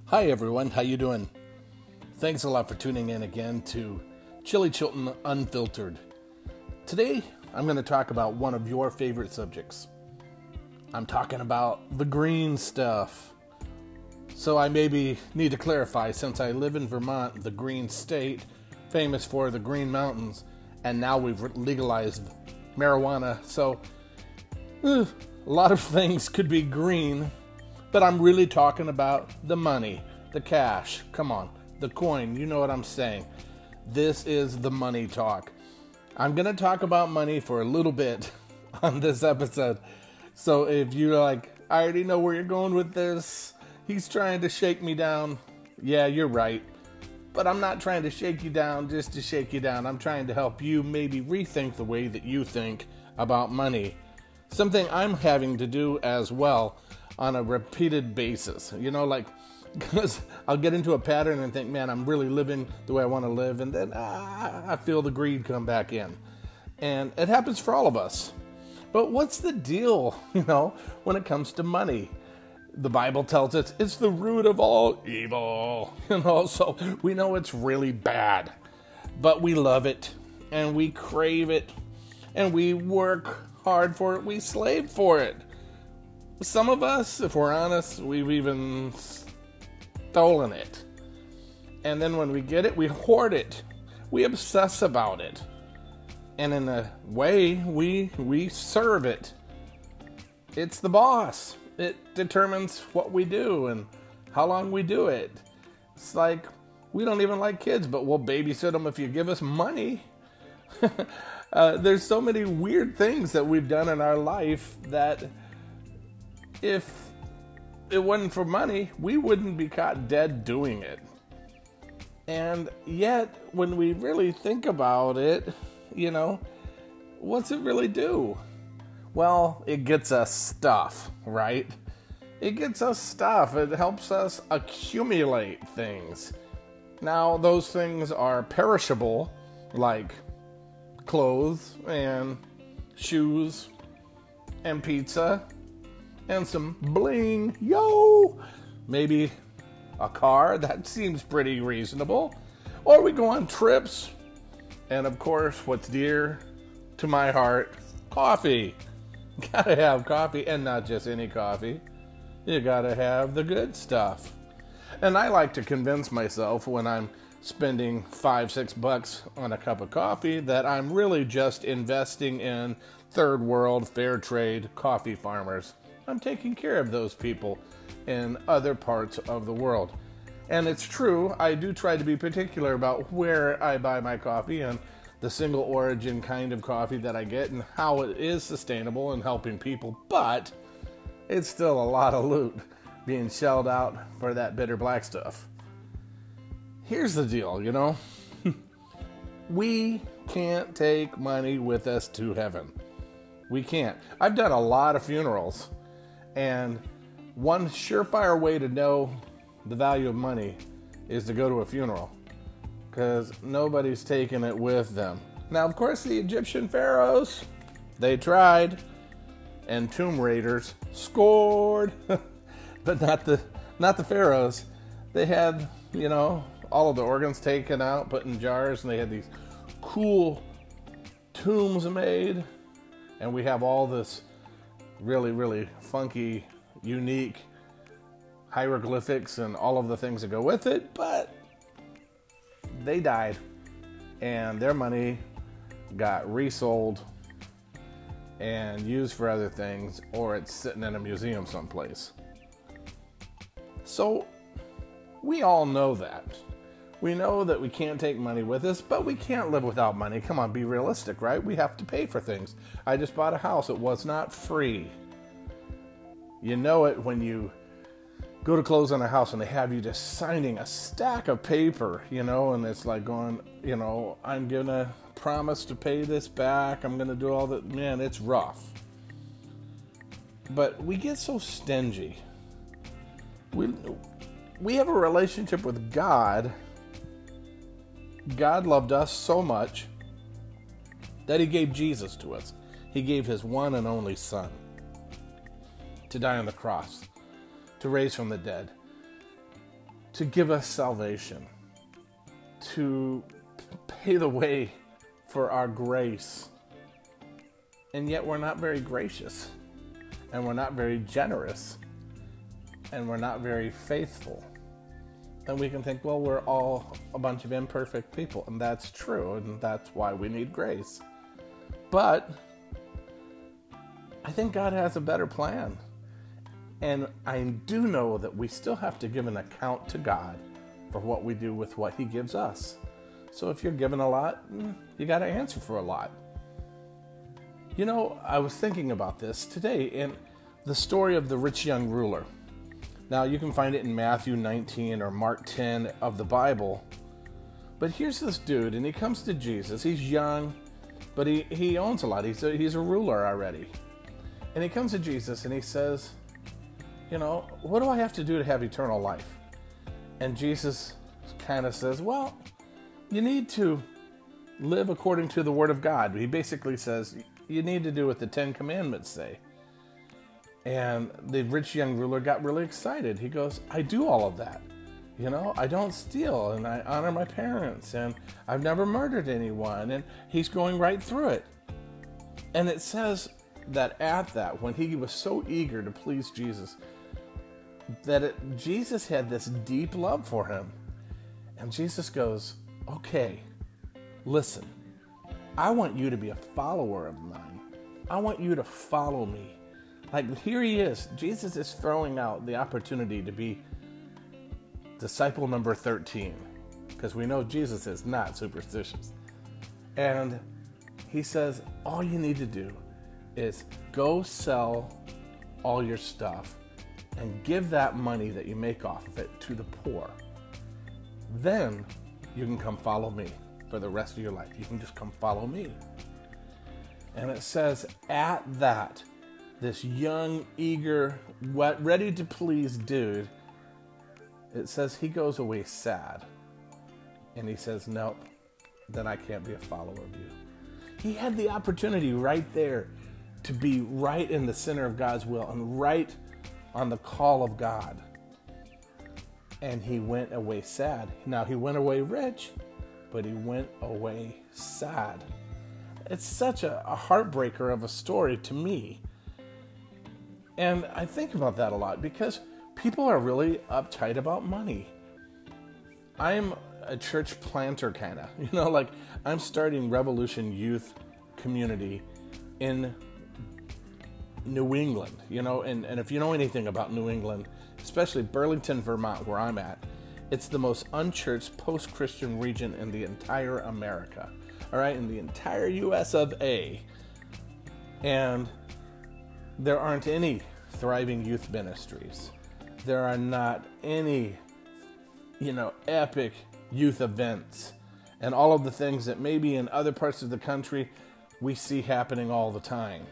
Hi everyone, how you doing? Thanks a lot for tuning in again to Chili Chilton Unfiltered. Today, I'm going to talk about one of your favorite subjects. I'm talking about the green stuff. So I maybe need to clarify, since I live in Vermont, the green state, famous for the Green Mountains, and now we've legalized marijuana. So a lot of things could be green, but I'm really talking about the money, the cash. Come on, the coin, you know what I'm saying. This is the money talk. I'm going to talk about money for a little bit on this episode. So if you're like, I already know where you're going with this, he's trying to shake me down. Yeah, you're right. But I'm not trying to shake you down just to shake you down. I'm trying to help you maybe rethink the way that you think about money. Something I'm having to do as well on a repeated basis. Because I'll get into a pattern and think, man, I'm really living the way I want to live. And then I feel the greed come back in. And it happens for all of us. But what's the deal, when it comes to money? The Bible tells us it's the root of all evil, so we know it's really bad. But we love it, and we crave it, and we work hard for it, we slave for it. Some of us, if we're honest, we've even stolen it. And then when we get it, we hoard it. We obsess about it. And in a way, we serve it. It's the boss. It determines what we do and how long we do it. It's like, we don't even like kids, but we'll babysit them if you give us money. There's so many weird things that we've done in our life that if it wasn't for money, we wouldn't be caught dead doing it. And yet, when we really think about it, what's it really do? Well, it gets us stuff, right? It gets us stuff. It helps us accumulate things. Now, those things are perishable, like clothes and shoes and pizza and some bling. Maybe a car. That seems pretty reasonable. Or we go on trips. And of course, what's dear to my heart, coffee. Gotta have coffee, and not just any coffee. You gotta have the good stuff. And I like to convince myself when I'm spending $5-6 on a cup of coffee that I'm really just investing in third world fair trade coffee farmers. I'm taking care of those people in other parts of the world. And it's true, I do try to be particular about where I buy my coffee and the single origin kind of coffee that I get and how it is sustainable and helping people, but it's still a lot of loot being shelled out for that bitter black stuff. Here's the deal, we can't take money with us to heaven. We can't. I've done a lot of funerals, and one surefire way to know the value of money is to go to a funeral. Because nobody's taking it with them. Now, of course, the Egyptian pharaohs, they tried, and tomb raiders scored, but not the pharaohs. They had, all of the organs taken out, put in jars, and they had these cool tombs made, and we have all this really, really funky, unique hieroglyphics and all of the things that go with it, but they died, and their money got resold and used for other things, or it's sitting in a museum someplace. So, we all know that. We know that we can't take money with us, but we can't live without money. Come on, be realistic, right? We have to pay for things. I just bought a house. It was not free. You know it when you go to close on a house and they have you just signing a stack of paper, and it's like going, I'm going to promise to pay this back. I'm going to do all that. Man, it's rough. But we get so stingy. We have a relationship with God. God loved us so much that he gave Jesus to us. He gave his one and only Son to die on the cross, to raise from the dead. to give us salvation, to pay the way for our grace. And yet we're not very gracious, and we're not very generous, and we're not very faithful. And we can think, well, we're all a bunch of imperfect people, and that's true, and that's why we need grace. But I think God has a better plan. And I do know that we still have to give an account to God for what we do with what He gives us. So if you're given a lot, you got to answer for a lot. You know, I was thinking about this today in the story of the rich young ruler. Now, you can find it in Matthew 19 or Mark 10 of the Bible. But here's this dude, and he comes to Jesus. He's young, but he owns a lot. He's a ruler already. And he comes to Jesus, and he says, you know, what do I have to do to have eternal life? And Jesus kind of says, well, you need to live according to the Word of God. He basically says, you need to do what the Ten Commandments say. And the rich young ruler got really excited. He goes, I do all of that. You know, I don't steal, and I honor my parents, and I've never murdered anyone. And he's going right through it. And it says that at that, when he was so eager to please Jesus, that Jesus had this deep love for him. And Jesus goes, okay, listen, I want you to be a follower of mine. I want you to follow me. Like, here he is. Jesus is throwing out the opportunity to be disciple number 13, because we know Jesus is not superstitious. And he says, all you need to do is go sell all your stuff and give that money that you make off of it to the poor. Then you can come follow me for the rest of your life. You can just come follow me. And it says at that, this young, eager, ready to please dude, it says he goes away sad. And he says, nope, then I can't be a follower of you. He had the opportunity right there to be right in the center of God's will and right on the call of God. And he went away sad. Now, he went away rich, but he went away sad. It's such a heartbreaker of a story to me. And I think about that a lot because people are really uptight about money. I'm a church planter kind of, like I'm starting Revolution Youth Community in New England, and if you know anything about New England, especially Burlington, Vermont, where I'm at, it's the most unchurched post-Christian region in the entire America, all right, in the entire US of A. And there aren't any thriving youth ministries. There are not any, epic youth events and all of the things that maybe in other parts of the country we see happening all the time.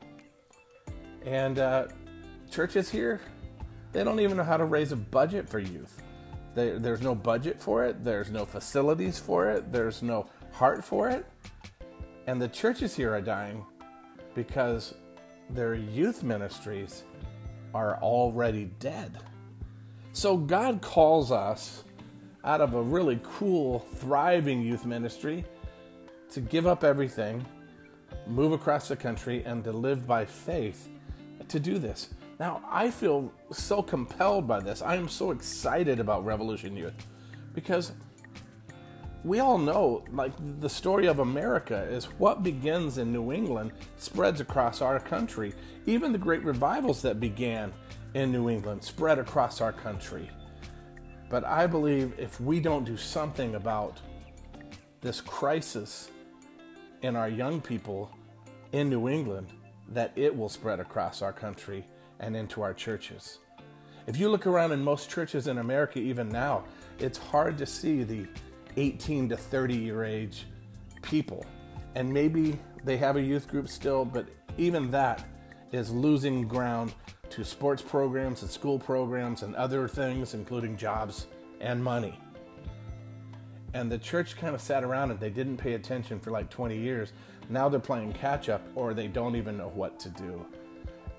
And churches here, they don't even know how to raise a budget for youth. There's no budget for it. There's no facilities for it. There's no heart for it. And the churches here are dying because their youth ministries are already dead. So God calls us out of a really cool, thriving youth ministry to give up everything, move across the country, and to live by faith to do this. Now, I feel so compelled by this. I am so excited about Revolution Youth because we all know, like, the story of America is what begins in New England spreads across our country. Even the great revivals that began in New England spread across our country. But I believe if we don't do something about this crisis in our young people in New England, that it will spread across our country and into our churches. If you look around in most churches in America even now, it's hard to see the 18 to 30 year age people. And maybe they have a youth group still, but even that is losing ground to sports programs and school programs and other things, including jobs and money. And the church kind of sat around and they didn't pay attention for like 20 years. Now they're playing catch up, or they don't even know what to do.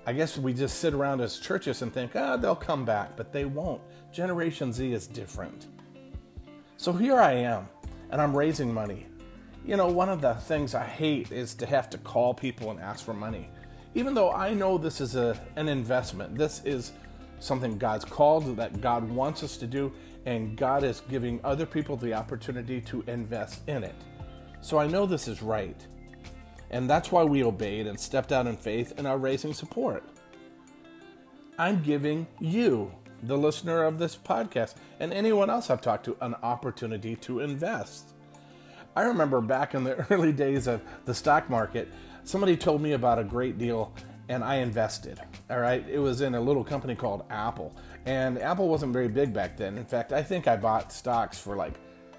I guess we just sit around as churches and think, they'll come back, but they won't. Generation Z is different. So here I am, and I'm raising money. You know, one of the things I hate is to have to call people and ask for money. Even though I know this is an investment, this is something God's called, that God wants us to do, and God is giving other people the opportunity to invest in it. So I know this is right. And that's why we obeyed and stepped out in faith and are raising support. I'm giving you, the listener of this podcast, and anyone else I've talked to, an opportunity to invest. I remember back in the early days of the stock market, somebody told me about a great deal and I invested. All right. It was in a little company called Apple, and Apple wasn't very big back then. In fact, I think I bought stocks for $40,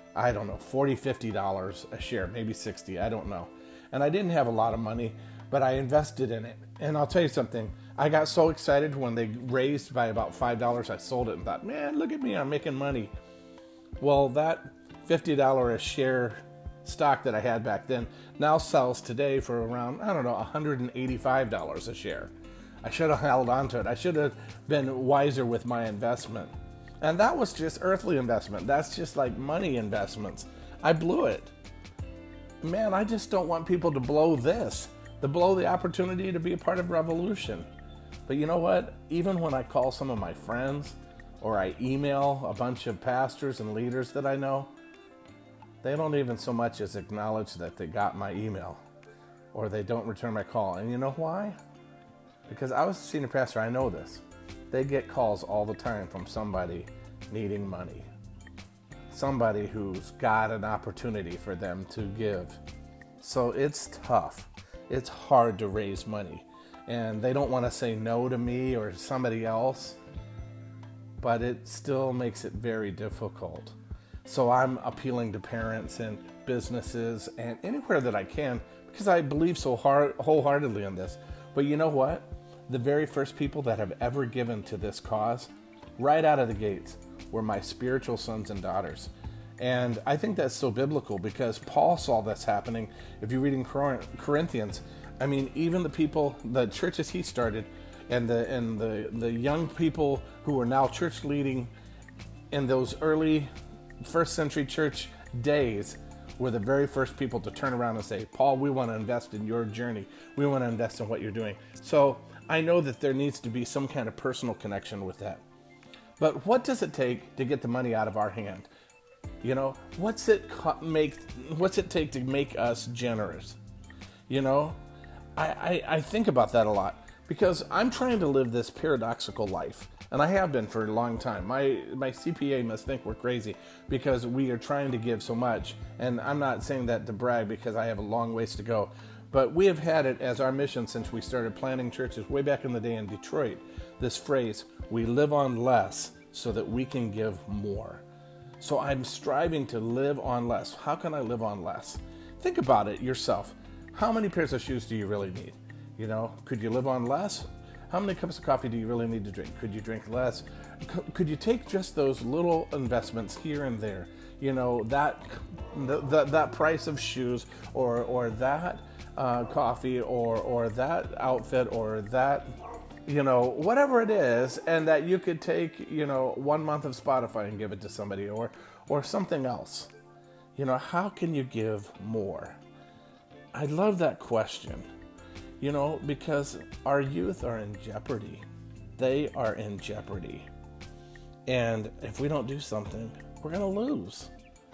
$50 a share, maybe 60. I don't know. And I didn't have a lot of money, but I invested in it. And I'll tell you something. I got so excited when they raised by about $5. I sold it and thought, man, look at me. I'm making money. Well, that $50 a share stock that I had back then now sells today for around, $185 a share. I should have held on to it. I should have been wiser with my investment. And that was just earthly investment. That's just like money investments. I blew it. Man, I just don't want people to blow the opportunity to be a part of Revolution. But you know what? Even when I call some of my friends or I email a bunch of pastors and leaders that I know, they don't even so much as acknowledge that they got my email, or they don't return my call. And you know why? Because I was a senior pastor, I know this. They get calls all the time from somebody needing money. Somebody who's got an opportunity for them to give. So it's tough. It's hard to raise money. And they don't want to say no to me or somebody else, but it still makes it very difficult. So I'm appealing to parents and businesses and anywhere that I can, because I believe so wholeheartedly in this. But you know what? The very first people that have ever given to this cause, right out of the gates, were my spiritual sons and daughters. And I think that's so biblical, because Paul saw this happening. If you read in Corinthians, I mean, even the people, the churches he started, and the young people who are now church leading in those early first century church days were the very first people to turn around and say, Paul, we want to invest in your journey. We want to invest in what you're doing. So I know that there needs to be some kind of personal connection with that. But what does it take to get the money out of our hand? You know, what's it take to make us generous? You know, I think about that a lot, because I'm trying to live this paradoxical life. And I have been for a long time. My CPA must think we're crazy because we are trying to give so much. And I'm not saying that to brag, because I have a long ways to go. But we have had it as our mission since we started planting churches way back in the day in Detroit. This phrase, we live on less so that we can give more. So I'm striving to live on less. How can I live on less? Think about it yourself. How many pairs of shoes do you really need? You know, could you live on less? How many cups of coffee do you really need to drink? Could you drink less? Could you take just those little investments here and there? You know, that price of shoes, or that coffee, or that outfit, or that, you know, whatever it is, and that you could take, you know, 1 month of Spotify and give it to somebody, or something else. You know, how can you give more? I love that question. You know, because our youth are in jeopardy. They are in jeopardy. And if we don't do something, we're going to lose.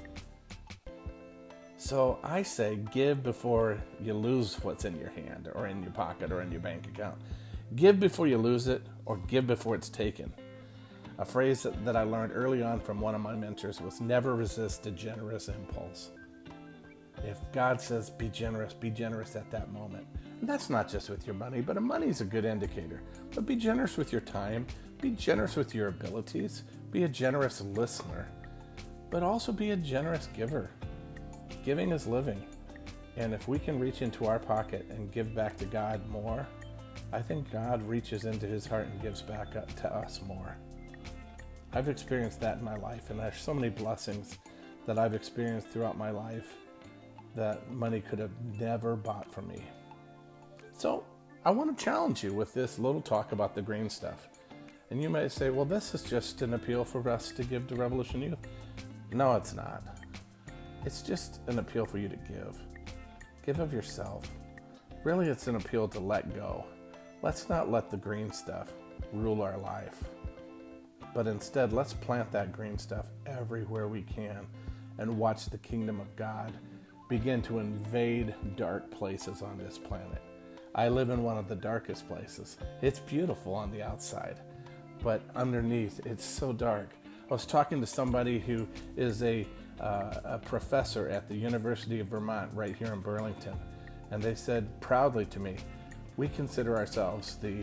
So I say, give before you lose what's in your hand, or in your pocket, or in your bank account. Give before you lose it, or give before it's taken. A phrase that I learned early on from one of my mentors was, never resist a generous impulse. If God says be generous at that moment. And that's not just with your money, but money's a good indicator. But be generous with your time. Be generous with your abilities. Be a generous listener. But also be a generous giver. Giving is living. And if we can reach into our pocket and give back to God more, I think God reaches into his heart and gives back up to us more. I've experienced that in my life, and there's so many blessings that I've experienced throughout my life that money could have never bought for me. So I want to challenge you with this little talk about the green stuff. And you might say, well, this is just an appeal for us to give to Revolution Youth. No, it's not. It's just an appeal for you to give. Give of yourself. Really, it's an appeal to let go. Let's not let the green stuff rule our life. But instead, let's plant that green stuff everywhere we can and watch the kingdom of God begin to invade dark places on this planet. I live in one of the darkest places. It's beautiful on the outside, but underneath, it's so dark. I was talking to somebody who is a professor at the University of Vermont right here in Burlington, and they said proudly to me, we consider ourselves the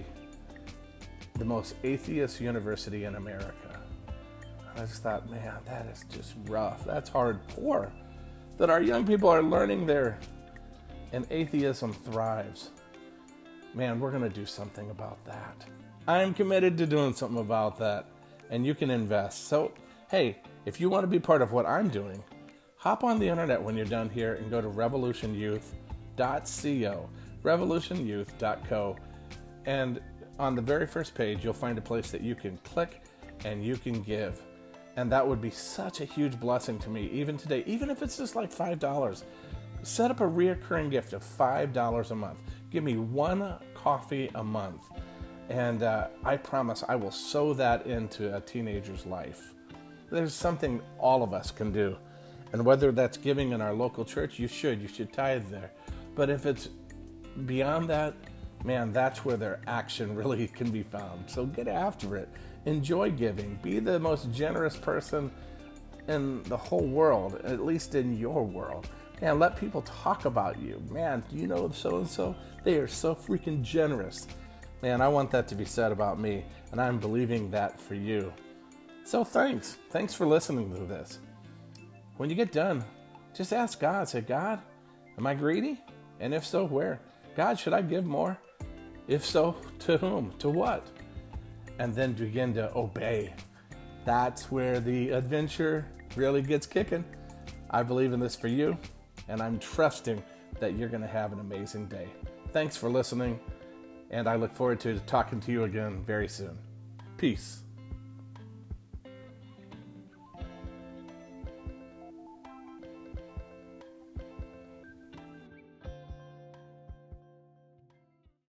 most atheist university in America. I just thought, man, that is just rough. That's hardcore. That our young people are learning there, and atheism thrives. Man, we're going to do something about that. I'm committed to doing something about that, and you can invest. So, hey, if you want to be part of what I'm doing, hop on the internet when you're done here and go to revolutionyouth.co, revolutionyouth.co, and on the very first page, you'll find a place that you can click and you can give. And that would be such a huge blessing to me, even today, even if it's just like $5. Set up a reoccurring gift of $5 a month. Give me one coffee a month. And I promise I will sow that into a teenager's life. There's something all of us can do. And whether that's giving in our local church, you should tithe there. But if it's beyond that, man, that's where their action really can be found. So get after it. Enjoy giving. Be the most generous person in the whole world, at least in your world. And let people talk about you. Man, do you know so-and-so? They are so freaking generous. Man, I want that to be said about me, and I'm believing that for you. So thanks. Thanks for listening to this. When you get done, just ask God. Say, God, am I greedy? And if so, where? God, should I give more? If so, to whom? To what? And then begin to obey. That's where the adventure really gets kicking. I believe in this for you, and I'm trusting that you're going to have an amazing day. Thanks for listening, and I look forward to talking to you again very soon. Peace.